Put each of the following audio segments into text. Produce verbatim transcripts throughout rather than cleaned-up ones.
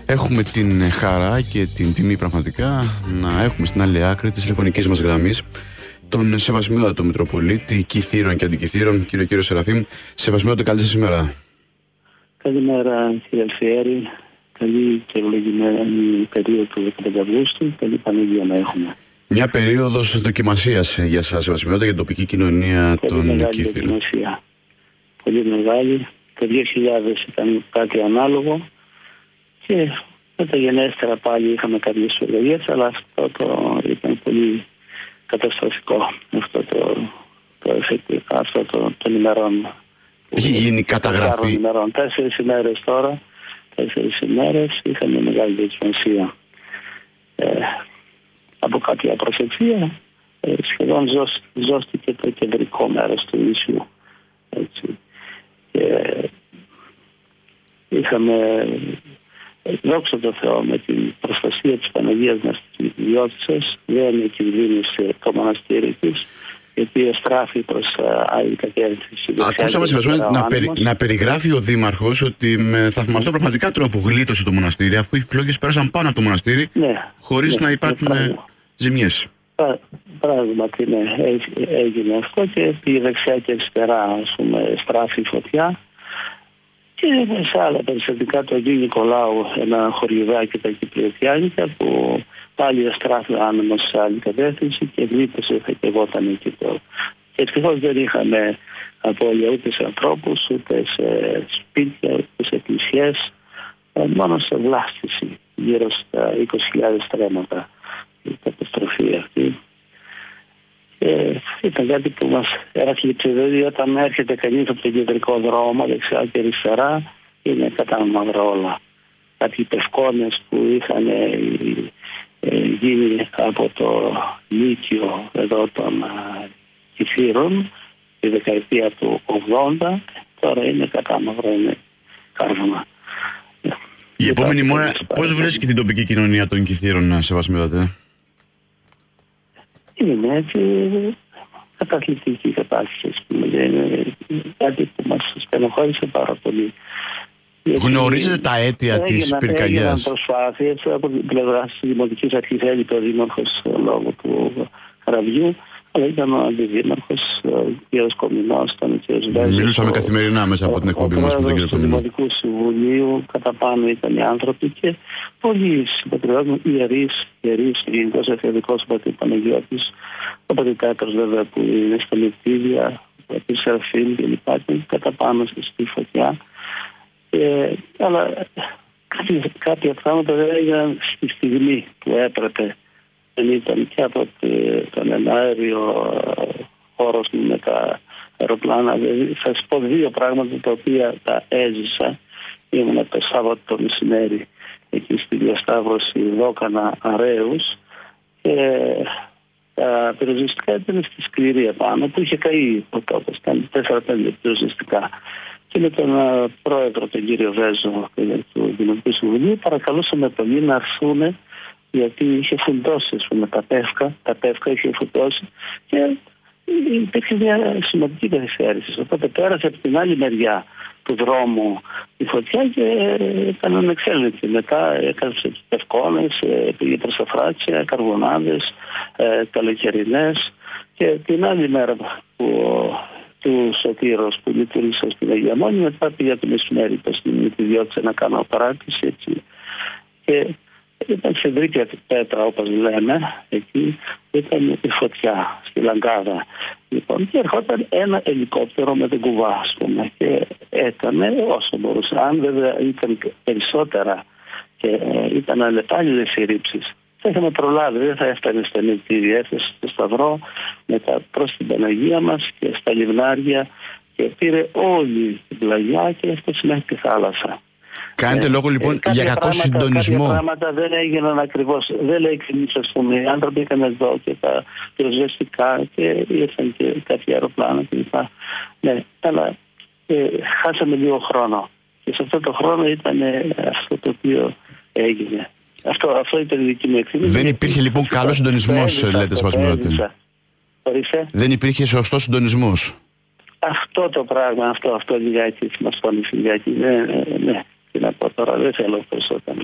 Έχουμε την χαρά και την τιμή πραγματικά να έχουμε στην άλλη άκρη της τηλεφωνικής μας γραμμής τον Σεβασμιότατο Μητροπολίτη Κιθήρων και Αντικιθήρων, κύριο κύριο Σεραφείμ. Σεβασμιότατο, καλή σας ημέρα. Καλημέρα, κύριε Αλφιέρη. Καλή και ευλογημένη περίοδο του δεκαπέντε Αυγούστου. Καλή Παναγία να έχουμε. Μια περίοδος δοκιμασίας για σας, Σεβασμιότατο, για την τοπική κοινωνία Πολύ των μεγάλη Κιθήρων. δοκιμασία. Πολύ μεγάλη. Το δύο χιλιάδες ήταν κάτι ανάλογο και μεταγενέστερα πάλι είχαμε κάποιες ευλογίες, αλλά αυτό το ήταν πολύ καταστροφικό, αυτό το, το εφεκτικό, αυτό το, των ημερών. Έχει γίνει καταγραφή. Ημερών. Τέσσερις ημέρες τώρα, τέσσερις ημέρες είχαμε μεγάλη δοκιμασία. Ε, από κάποια προσευχία ε, σχεδόν ζώσ, ζώστηκε το κεντρικό μέρος του νησιού. Έτσι. Και είχαμε, δόξα τω Θεώ, με την προστασία της Παναγίας μας της Μητριότητας, δεν κινδύνησε το μοναστήρι της, η οποία στράφει προς άλλη κατεύθυνση. Ακούσαμε Σεβασμιότατο να, περι, να περιγράφει ο Δήμαρχος ότι με θαυμαστό πραγματικά τρόπο γλίτωσε το μοναστήρι, αφού οι φλόγες πέρασαν πάνω από το μοναστήρι, ναι, χωρίς ναι, να υπάρχουν ναι, ζημιές. Πράγματι, ναι, έγινε αυτό και πήγε δεξιά και αριστερά, ας πούμε, στράφη φωτιά. Και σε άλλα περιστατικά του Αγίου Νικολάου, ένα χωριουδάκι τα Κυπριωτιάνικα, που πάλι αστράφη ο άνεμος σε άλλη κατεύθυνση και γλίτωσε, θα καιγόταν εκεί το. Και ευτυχώς δεν είχαμε απώλεια ούτε σε ανθρώπους, ούτε σε σπίτια, ούτε σε εκκλησιές, μόνο σε βλάστηση, γύρω στα είκοσι χιλιάδες τρέματα η καταστροφή αυτή. Και ήταν κάτι που μας έρχεται, δηλαδή όταν έρχεται κανείς από τον κεντρικό δρόμο, δεξιά και αριστερά, είναι κατάμαυρα όλα. Κάποιοι πευκόνες που είχαν ε, γίνει από το Λύκειο εδώ των Κιθήρων τη δεκαετία του ογδόντα, τώρα είναι κατάμαυρα, είναι κάρβουνα. Η επόμενη μόρα, πώς βρίσκει την τοπική κοινωνία των Κιθήρων, Σεβασμιότατε? Είναι έτσι καταθλιπτική κατάσταση, είναι κάτι που μας στενοχώρησε πάρα πολύ. Γνωρίζετε τα αίτια της πυρκαγιάς? Έγιναν προσπάθειες από την πλευρά της Δημοτικής Αρχής, έλειπε ο Δήμαρχος λόγω του Χαραβιού, αλλά ήταν ο Αντιδήμαρχος, ο κ. Κομινός, ήταν ο κ. Βέζος. Μιλούσαμε καθημερινά μέσα από την εκπομπή μας με τον κ. Κομινό. Του Δημοτικού Συμβουλίου, κατά πάνω ήταν οι άνθρωποι και πολλοί συμπατριώτες, ιερείς, ιερείς, γενικός εφεδικός ο πατήρ Παναγιώτης, ο πατήρ Πέτρος βέβαια που είναι στα Λεπτίδια, ο πατήρ Σεραφείμ κλπ. Κατά πάνω στη φωτιά. Ε, αλλά κάποια, κάποια πράγματα δεν έγιναν στη στιγμή που έπρεπε. Δεν ήταν και από τον εναέριο χώρο με τα αεροπλάνα. Δηλαδή, θα σας πω δύο πράγματα τα οποία τα έζησα. Ήμουν το Σάββατο το μεσημέρι εκεί στη διασταύρωση Δόκανα Αρέους και τα πυροσβεστικά ήταν στη σκληρή επάνω που είχε καεί ο τόπος. Ήταν τέσσερα πέντε πυροσβεστικά. Και με τον uh, πρόεδρο, τον κύριο Βέζο του Δημοτικού Συμβουλίου, παρακαλούσαμε πολύ να έρθουν, γιατί είχε φουντώσει με τα πεύκα, τα πεύκα είχε φουντώσει και υπήρχε μια σημαντική καθυστέρηση. Οπότε πέρασε από την άλλη μεριά του δρόμου η φωτιά και ήταν ανεξέλεγκτη. Μετά έκανσε τους πευκόνες, πήγε προς τα φράτσια, καρβονάδες, ε, καλοκαιρινές και την άλλη μέρα που του Σωτήρος που λειτουργήσε στην Αγία Μόνη, μετά πήγα το μεσημέρι στην ιδιότητα να κάνω παράτηση έτσι. Και ήταν σε βρήκε πέτρα όπως λέμε, εκεί ήταν η φωτιά στη Λαγκάδα. Λοιπόν, και ερχόταν ένα ελικόπτερο με την κουβά, ας πούμε, και έκανε όσο μπορούσε. Αν βέβαια ήταν περισσότερα και ε, ήταν αλλεπάλληλες οι ρήψεις, θα είχαμε προλάβει, δεν θα έφτανε στενή τη διεύθυνση στο Σταυρό, μετά προς την Παναγία μας και στα λιμνάρια και πήρε όλη την πλαγιά και έφτασε μέχρι τη θάλασσα. Κάνετε ε, λόγο λοιπόν ε, για κακό συντονισμό. Κάποια πράγματα δεν έγιναν ακριβώς, δεν λέει κανείς, ας πούμε, οι άνθρωποι είχαν εδώ και τα πυροσβεστικά και ήρθαν και κάποια αεροπλάνα κλπ. Ναι, αλλά ε, χάσαμε λίγο χρόνο και σε αυτό το χρόνο ήταν ε, αυτό το οποίο έγινε. Αυτό, αυτό ήταν η δική μου εκτίμηση. Δεν υπήρχε λοιπόν καλό συντονισμός, λέτε, Σεβασμιότατε? Δεν υπήρχε σωστό συντονισμός. Αυτό το πράγμα, αυτό, αυτό λιγάκι μας πόνισε λιγάκι. Ναι, ναι, ναι. Τι να πω τώρα, δεν θέλω περισσότερο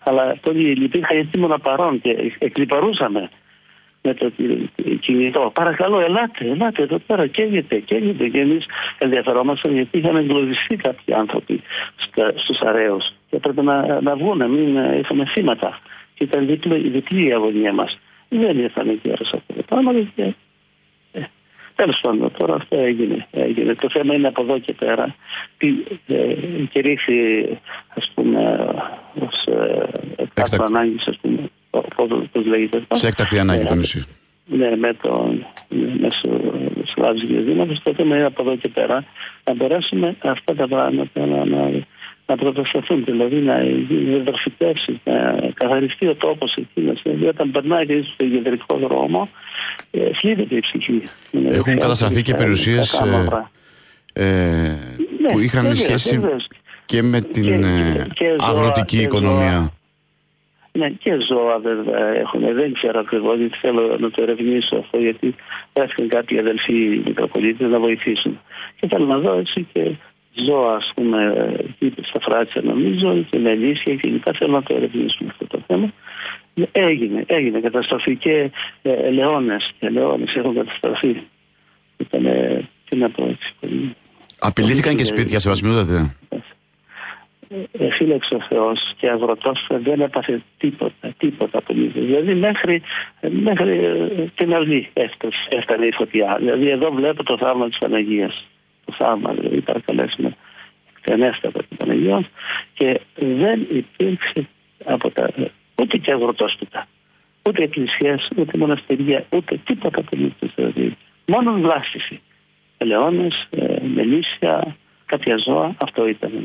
Αλλά πολύ λυπήθηκα γιατί ήμουν παρόν και εκλιπαρούσαμε με το κινητό. Παρακαλώ, ελάτε, ελάτε εδώ πέρα, καίγεται, καίγεται. Και εμείς ενδιαφερόμασταν γιατί είχαν εγκλωβιστεί κάποιοι άνθρωποι στους αρέους και έπρεπε να, να βγουν, μην είχαμε θύματα. Και ήταν διπλή, διπλή η αγωνία μας. Δεν ήρθαν οι γέρος από το πράγμα. Και... Ε, τέλος πάντων, τώρα αυτό έγινε, έγινε. Το θέμα είναι από εδώ και πέρα. Ε, και ρίξει, ας πούμε, ως έκτακτο ανάγκης, ας πούμε, πώς λέγεται. Σε έκτακτη ανάγκη το νησί. Ναι, με τον Μεσολάβηση και Δήμαρχος. Το θέμα είναι από εδώ και πέρα να μπορέσουμε αυτά τα πράγματα να, να, να προτασταθούν. Δηλαδή να διαδροφητεύσει, να καθαριστεί ο τόπος εκείνος. Δηλαδή όταν περνάει και στο κεντρικό δρόμο, θλίβεται η ψυχή. Έχουν καταστραφεί και περιουσίες ε, ε, ναι, που είχαν βέβαια, σχέση βέβαια. Και με την και, και αγροτική ζώα, οικονομία. Ζώα. Ναι, και ζώα βέβαια έχουν. Δεν ξέρω ακριβώς, γιατί θέλω να το ερευνήσω αυτό, γιατί έρθουν κάποιοι αδελφοί Μητροπολίτες να βοηθήσουν. Και θέλω να δω έτσι και ζώα, ας πούμε, στα Φράτσια νομίζω, και με λύσια και λοιπά. Θέλω να το ερευνήσουμε αυτό το θέμα. Έγινε, έγινε καταστροφή και ε, ελαιώνες, ελαιώνες έχουν καταστραφεί. Ήταν, τι να πω έτσι. Απειλήθηκαν και σπίτια, σεβασμιότατε. Ε, φύλαξε ο Θεός και αγροτός δεν έπαθε τίποτα, τίποτα απολύτως. Δηλαδή μέχρι, μέχρι την αυλή έφτανε η φωτιά. Δηλαδή εδώ βλέπω το θαύμα της Παναγίας. Το θαύμα, δηλαδή παρακαλέσουμε εκτενέστατα την Παναγία και δεν υπήρξε από τα, ούτε και αγροτόσπιτα, ούτε εκκλησίες, ούτε μοναστεριά, ούτε τίποτα απολύτως. Δηλαδή μόνο βλάστηση. Ελαιώνες, ε, μελίσια, κάποια ζώα, αυτό ήταν.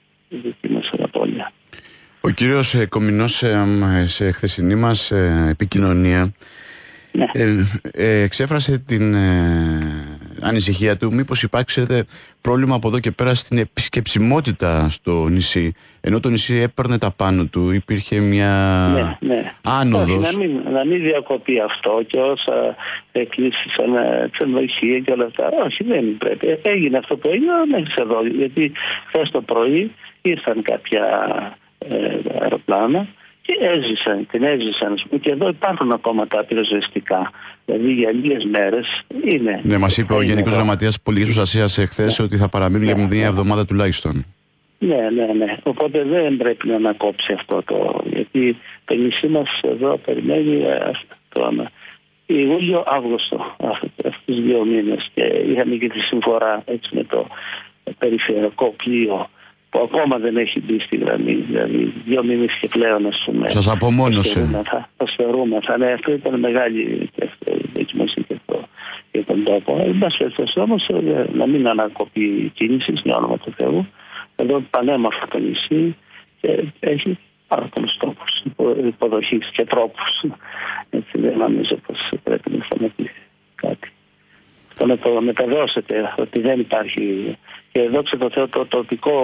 Ο κύριος ε, Κομινός ε, σε χθεσινή μας ε, επικοινωνία ναι. ε, ε, εξέφρασε την ε, ανησυχία του μήπως υπάρξετε πρόβλημα από εδώ και πέρα στην επισκεψιμότητα στο νησί, ενώ το νησί έπαιρνε τα πάνω του, υπήρχε μια ναι, ναι. άνοδος. Όχι, να, μην, να μην διακοπεί αυτό και όσα εκκλήσεις με ξενοδοχεία και όλα αυτά. Όχι, δεν πρέπει. Έγινε αυτό που έγινε μέχρι εδώ, γιατί χθες το πρωί ήρθαν κάποια ε, αεροπλάνα και έζησαν, την έζησαν. Και εδώ υπάρχουν ακόμα τα πυροσβεστικά. Δηλαδή για λίγες μέρες είναι. Ναι, μας είπε ο Γενικός Γραμματέας Πολιτικής Προστασίας εχθές ναι. ότι θα παραμείνουν ναι, για μια εβδομάδα τουλάχιστον. Ναι, ναι, ναι. Οπότε δεν πρέπει να ανακόψει αυτό το. Γιατί το νησί μας εδώ περιμένει τον Ιούλιο-Αύγουστο, αυτούς τους δύο μήνες. Και είχαμε και τη συμφορά έτσι με το περιφερειακό πλοίο που ακόμα δεν έχει μπει στη γραμμή, δηλαδή δύο μήνες και πλέον, ας πούμε. Σας απομόνωσε. Θα σφαιρούμεθα. Ναι, αυτό ήταν μεγάλη δοκιμασία και αυτό για τον τόπο. Εν πάση περιπτώσει όμως να μην ανακοπεί η κίνηση, με όνομα του Θεού. Εδώ πανέμορφο το νησί και έχει πάρα πολλούς τρόπους υποδοχής και τρόπους. Έτσι δεν νομίζω πως πρέπει να σταματήσει κάτι. Το να το μεταδώσετε ότι δεν υπάρχει. Και δόξα τω Θεώ το τοπικό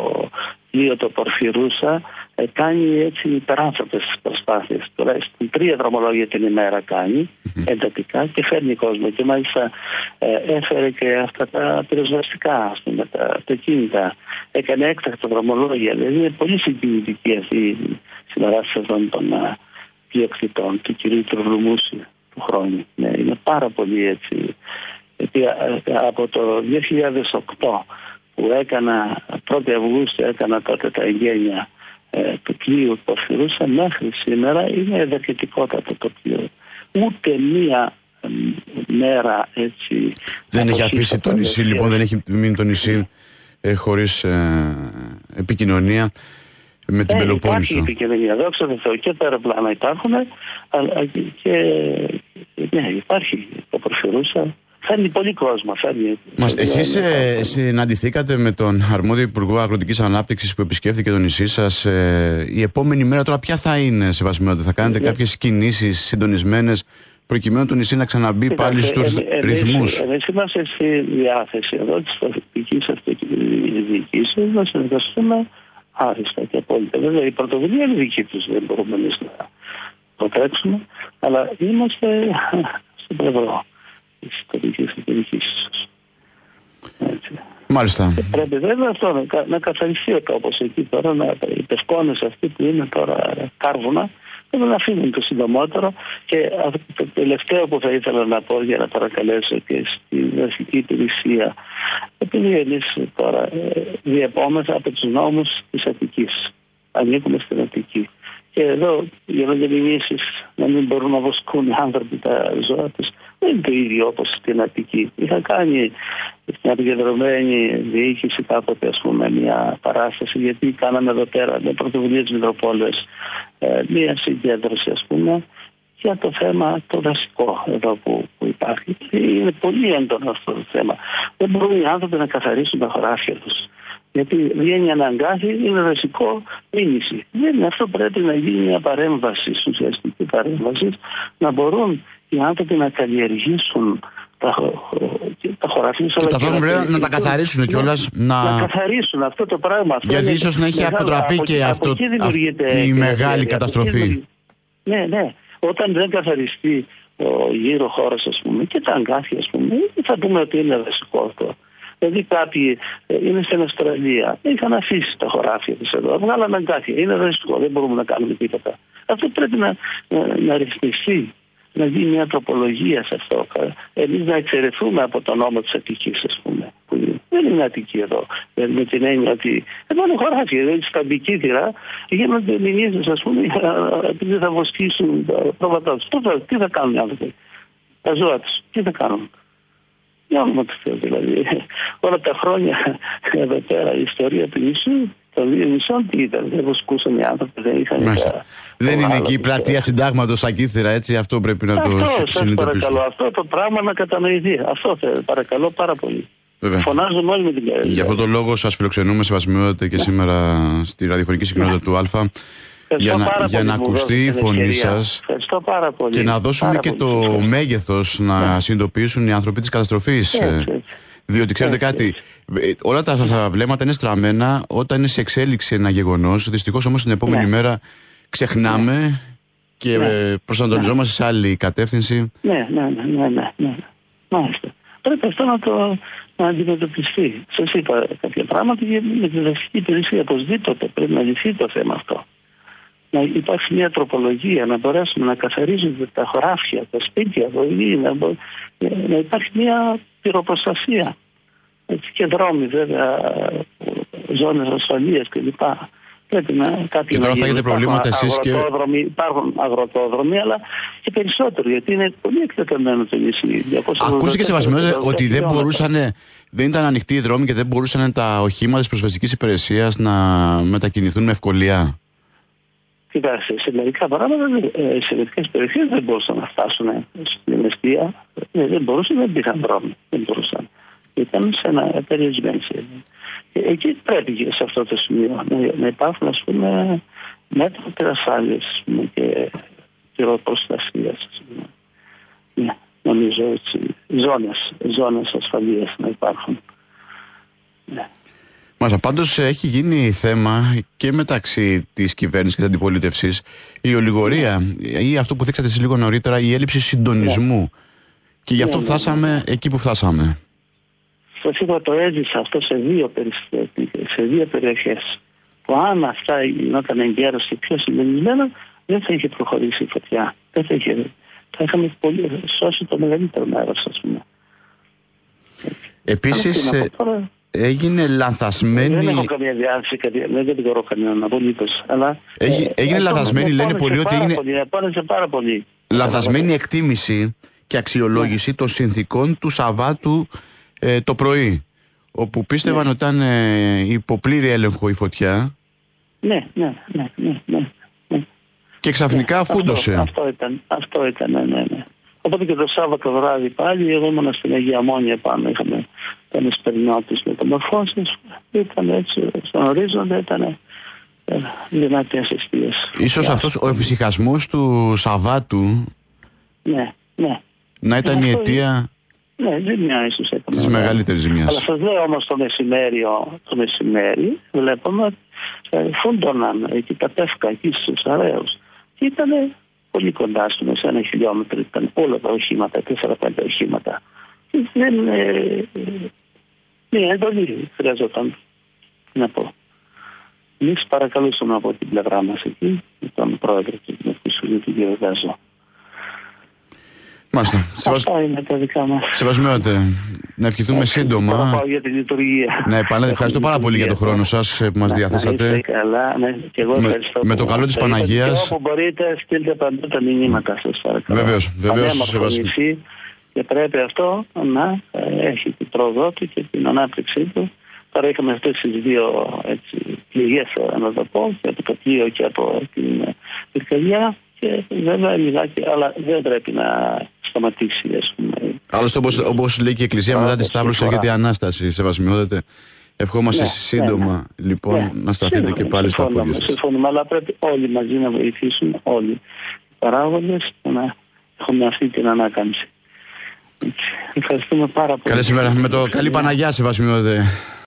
πλοίο το Πορφυρούσα ε, κάνει έτσι υπεράνθρωπες προσπάθειες. Τουλάχιστον τρία δρομολόγια την ημέρα κάνει εντατικά και φέρνει κόσμο. Και μάλιστα ε, έφερε και αυτά τα πυροσβεστικά, ας πούμε, τα αυτοκίνητα. Έκανε έκτακτα δρομολόγια. Δηλαδή είναι πολύ συγκινητική αυτή η συνεργασία αυτών των uh, πλειοκτητών του κυρίου Τρουβλουμούση του χρόνου. Ναι, είναι πάρα πολύ έτσι. Γιατί από το δύο χιλιάδες οκτώ που έκανα, πρώτη Αυγούστου έκανα τότε τα εγγένεια ε, του πλοίου που Πορφυρούσα, μέχρι σήμερα είναι ευεργετικότατο το πλοίο. Ούτε μία ε, μέρα έτσι. Δεν έχει αφήσει το νησί, λοιπόν, δεν έχει μείνει το νησί ε, χωρίς ε, επικοινωνία με την ε, Πελοπόννησο. Υπάρχει επικοινωνία, δόξα τω Θεώ, και τα αεροπλάνα υπάρχουν, αλλά και ναι, υπάρχει το Πορφυρούσα. Φέρνει πολύ κόσμο. Φέρνει... Μας, εσείς ε, συναντηθήκατε με τον αρμόδιο Υπουργό Αγροτικής Ανάπτυξης που επισκέφθηκε το νησί σας. Ε, η επόμενη μέρα τώρα ποια θα είναι, σεβασμιότητα? Θα κάνετε yeah. κάποιες κινήσεις συντονισμένες προκειμένου το νησί να ξαναμπεί yeah. πάλι στους ε, ε, ρυθμούς? Εμείς είμαστε στη διάθεση εδώ της τοπικής αυτοδιοίκησης να συνεργαστούμε άριστα και απόλυτα. Βέβαια η πρωτοβουλία είναι δική τους, δεν μπορούμε εμείς να το τρέξουμε, αλλά είμαστε στο πλευρό της τοπικής αυτοδιοίκησης. Μάλιστα. Και πρέπει βέβαια αυτό να, να καθαριστεί ο τόπος εκεί τώρα, να, οι πευκόνες αυτοί που είναι τώρα κάρβουνα, πρέπει να φύγουν το συντομότερο. Και το τελευταίο που θα ήθελα να πω για να παρακαλέσω και στην δασική υπηρεσία, επειδή εμείς τώρα διεπόμεθα από τους νόμους της Αττικής, ανήκουμε στην Αττική. Και εδώ γίνονται μηνύσεις να μην μπορούν να βοσκούν οι άνθρωποι τα ζώα τους. Δεν είναι το ίδιο όπως στην Αττική. Είχα κάνει στην αποκεντρωμένη διοίκηση κάποτε, ας πούμε, μια παράσταση, γιατί κάναμε εδώ πέρα με πρωτοβουλία της Μητροπόλεως ε, μια συγκέντρωση, ας πούμε, για το θέμα το δασικό εδώ που, που υπάρχει. Είναι πολύ έντονο αυτό το θέμα. Δεν μπορούν οι άνθρωποι να καθαρίσουν τα χωράφια τους. Γιατί βγαίνει αναγκάζει, είναι δασικό μήνυση. Δεν, αυτό πρέπει να γίνει μια παρέμβαση, ουσιαστική παρέμβαση, να μπορούν οι άνθρωποι να καλλιεργήσουν τα, τα χωράφια. Και ταυτόχρονα να τα καθαρίσουν κιόλας. Να... να καθαρίσουν αυτό το πράγμα. Αυτό γιατί ίσως να έχει αποτραπεί και από, αυτό, αυτή η μεγάλη καταστροφή. Ναι, ναι. Όταν δεν καθαριστεί ο γύρω χώρος, ας πούμε, και τα αγκάθια, ας πούμε, θα πούμε ότι είναι δασικό αυτό. Δηλαδή κάποιοι είναι στην Αυστραλία, είχαν αφήσει τα χωράφια τους εδώ, βγάλανε αγκάθια, είναι δασικό, δεν μπορούμε να κάνουμε τίποτα. Αυτό πρέπει να, να, να ρυθμιστεί, να γίνει μια τροπολογία σε αυτό. Εμείς να εξαιρεθούμε από τον νόμο της Αττικής, ας πούμε. Που δεν είναι Αττική εδώ. Με την έννοια ότι εδώ είναι χωράφια, δηλαδή στα Μπικήθυρα γίνονται μηνύσεις, ας πούμε, επειδή θα βοσκήσουν τα πρόβατά τους. Τι θα κάνουν οι άνθρωποι, τα ζώα τους, τι θα κάνουν. Για όνομα του Θεού, δηλαδή. Όλα τα χρόνια εδώ πέρα η ιστορία του νησιού, των δύο νησιών, τι ήταν. Δεν βοσκούσαν οι άνθρωποι, δεν είχαν. Μάλιστα. Δεν είναι εκεί η πλατεία συντάγματος στα Κύθυρα, έτσι. Αυτό πρέπει να αυτό, το συνειδητοποιήσουμε. Παρακαλώ, αυτό το πράγμα να κατανοηθεί. Αυτό θέλω, παρακαλώ πάρα πολύ. Βέβαια. Φωνάζουμε όλοι με την καρδιά. Για αυτόν τον λόγο σας φιλοξενούμε σεβασμιότατε και σήμερα στη ραδιοφωνική συχνότητα του Α. Για να, για να ακουστεί η φωνή σας και να δώσουμε πάρα και πολύ. Το πολύ. μέγεθος να yeah. συνειδητοποιήσουν οι άνθρωποι της καταστροφής. Yeah, yeah. Διότι ξέρετε yeah, κάτι, yeah. όλα τα βλέμματα είναι στραμμένα όταν είναι σε εξέλιξη ένα γεγονός. Δυστυχώς όμως την επόμενη yeah. μέρα ξεχνάμε yeah. και yeah. προσανατολιζόμαστε yeah. σε άλλη κατεύθυνση. Ναι, ναι, ναι, ναι, ναι. Μάλιστα. Πρέπει αυτό να το να αντιμετωπιστεί. Σας είπα κάποια πράγματα και με τη δασική υπηρεσία οπωσδήποτε πρέπει να λυθεί το θέμα αυτό. Να υπάρχει μια τροπολογία, να μπορέσουμε να καθαρίζονται τα χωράφια, τα σπίτια, βοηθοί, να, μπο... να υπάρχει μια πυροπροστασία. Έτσι, και δρόμοι βέβαια, ζώνες ασφαλείας κλπ. Πρέπει να κάποιοι. Και τώρα θα έχετε προβλήματα εσείς και. Υπάρχουν αγροτόδρομοι, αλλά και περισσότερο, γιατί είναι πολύ εκτεταμένο το νησί. Ακούστηκε σεβασμιότητα ότι δεν μπορούσαν, δεν ήταν ανοιχτοί οι δρόμοι και δεν μπορούσαν τα οχήματα της προσφυγικής υπηρεσίας να μετακινηθούν με ευκολία. Κοιτάξτε, σε μερικά πράγματα, σε μερικές περιοχές δεν μπορούσαν να φτάσουν στην αιστεία. Δεν μπορούσαν, δεν υπήρχαν δρόμοι. Δεν μπορούσαν. Ήταν σε ένα περιορισμένο σημείο. Εκεί πρέπει και σε αυτό το σημείο να υπάρχουν, ας πούμε, μέτρα ασφάλειας και πυροπροστασίας. Ναι, νομίζω έτσι. Ζώνες, ζώνες ασφαλείας να υπάρχουν. Ναι. Μάλιστα, πάντως έχει γίνει θέμα και μεταξύ της κυβέρνησης και της αντιπολίτευσης η ολιγορία ή αυτό που δείξατε εσείς λίγο νωρίτερα, η έλλειψη συντονισμού. Yeah. Και γι' αυτό yeah, φτάσαμε yeah. εκεί που φτάσαμε. Σας είπα, το έζησα αυτό σε δύο, σε δύο περιοχές. Που αν αυτά γινόταν εγκαίρως και πιο συντονισμένα, δεν θα είχε προχωρήσει η φωτιά. Δεν θα, είχε, θα είχαμε πολύ, σώσει το μεγαλύτερο μέρος, ας πούμε. Επίσης, ε, τώρα, έγινε λανθασμένη. Δεν έχω καμία διάθεση, δεν κατηγορώ κανέναν απολύτως. Αλλά Έχει, έγινε ε, λανθασμένη, ε, λένε πολλοί ότι έγινε. Πολύ, πάρα πολύ. Λανθασμένη εκτίμηση και αξιολόγηση yeah. των συνθήκων του Σαββάτου ε, το πρωί. Όπου πίστευαν yeah. ότι ήταν ε, υπό πλήρη έλεγχο η φωτιά. Ναι, ναι, ναι, ναι. ναι, ναι. Και ξαφνικά yeah, φούντωσε. Αυτό, αυτό ήταν, αυτό ήταν, ναι, ναι, ναι. Οπότε και το Σάββατο βράδυ πάλι, εγώ ήμουν στην Αγία Μόνια πάνω, είχαμε τον εσπερινότης μεταμορφώσεις, ήταν έτσι, στον ορίζοντα ήταν δυνατές αιστείες. Ίσως αυτός ο εφησυχασμός του Σαββάτου ναι, ναι. να ήταν η αιτία ναι, ζημιά ίσως έκανε. Της μεγαλύτερης ζημιάς. Αλλά σας λέω όμως το μεσημέρι, το μεσημέρι βλέπουμε ότι φούντωναν εκεί τα πεύκα εκεί στους αραίους και ήταν πολύ κοντά στο μέσα ένα χιλιόμετρο, ήταν όλα τα οχήματα, τέσσερα πέντε οχήματα. Δεν, ε, Μια εντολή χρειαζόταν. Να πω. Εμείς παρακαλούσαμε από την πλευρά μας εκεί, τον πρόεδρο του Δημοτικού Συμβουλίου, τον κύριο Γάζο. Μάλιστα. Αυτά είναι τα δικά μας. Σεβασμιότατε, να ευχηθούμε Ά, σύντομα. Να πάω για τη λειτουργία. Ναι, πάλι ευχαριστώ πάρα πολύ για τον χρόνο σας που μας να, διαθέσατε. Να καλά, ναι, και εγώ ευχαριστώ. Με, με το καλό της Παναγίας. Και όπου μπορείτε, στείλτε παντού τα μηνύματα σας, παρακαλώ. Βεβαίως, βεβαίως. Και πρέπει αυτό να έχει την πρόοδό του και την ανάπτυξή του. Τώρα είχαμε αυτές τις δύο πληγές, να το πω, και από το πλοίο και από την πυρκαγιά. Και βέβαια λιγάκι, αλλά δεν πρέπει να σταματήσει, ας πούμε. Άλλωστε, όπως, όπως λέει και η Εκκλησία, μετά τη Σταύρωση έρχεται η Ανάσταση, σεβασμιότατε. Ευχόμαστε ναι, σύντομα, ναι, ναι. λοιπόν, ναι. να σταθείτε σύντομα, και πάλι στα πόδια σας. Συμφωνούμε, αλλά πρέπει όλοι μαζί να βοηθήσουμε, όλοι οι παράγοντες, να έχουμε αυτή την ανάκαμψη. Ευχαριστούμε πάρα πολύ. Καλή σήμερα. Με το καλή Παναγιά, σεβασμιότατε.